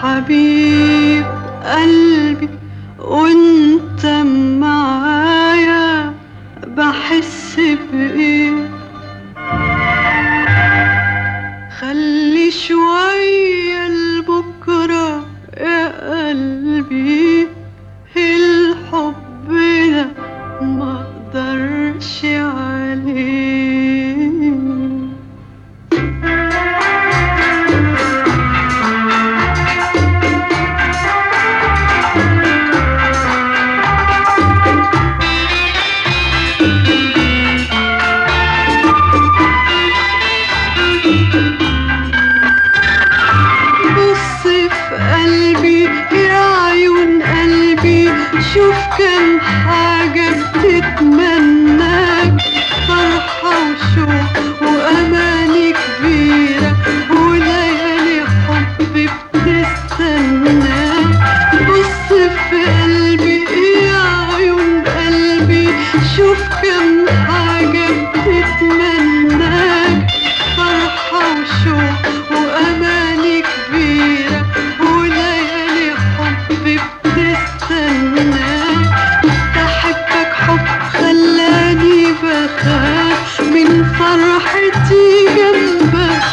حبيب قلبي وانت معايا بحس بإيه؟ خلي شوية لبكرة يا قلبي، الحب ده ما اقدرش عليه. بص في قلبي يا عيون قلبي، شوف كم حاجة بتتمناك، فرحة وشوق وأماني كبيرة وليالي حب بتستناك. بص في قلبي يا عيون قلبي، شوف كم حاجة بتتمناك، فرحة وشوق وأماني كبيرة وليالي حب بتستناك. بحبك حب خلاني بخاف من فرحتي جنبك،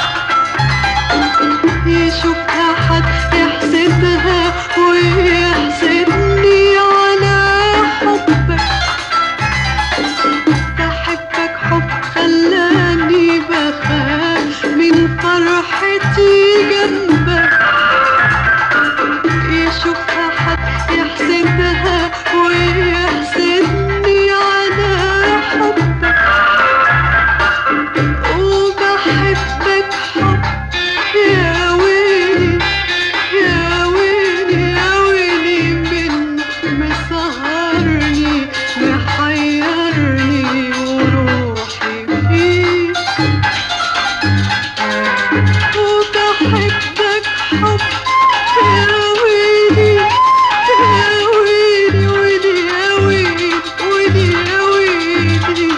يشوفها حد يحسدها ويحسدني على حبك. بحبك حب خلاني بخاف من فرحتي جنبك، يشوفها حد يحسدها ويحسدني على حبك. وبحبك حب يا ويلي يا ويلي يا ويلي، منه مسهرني محيرني وروحي فيه. وبحبك حب يا ويلي يا ويلي ويلي يا ويلي ويلي يا ويلي،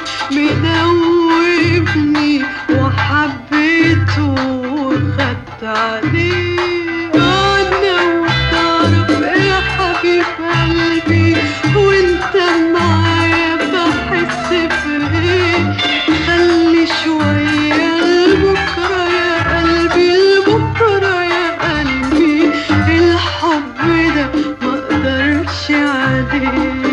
مدوبني وحبيته وخدت عليه. أنا وتعرف يا حبيب قلبي وانت معايا بحس بإيه؟ خلي شوية لبكرة يا قلبي، لبكرة يا قلبي، الحب ده مقدرش عليه.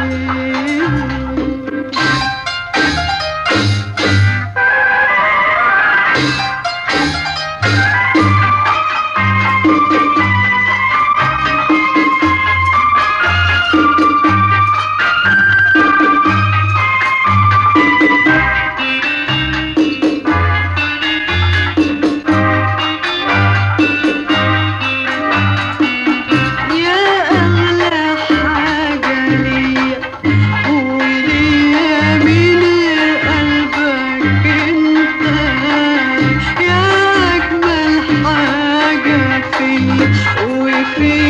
يا أغلى حاجة ليا وليا من قلبك انت، يا أجمل حاجة فيا وفي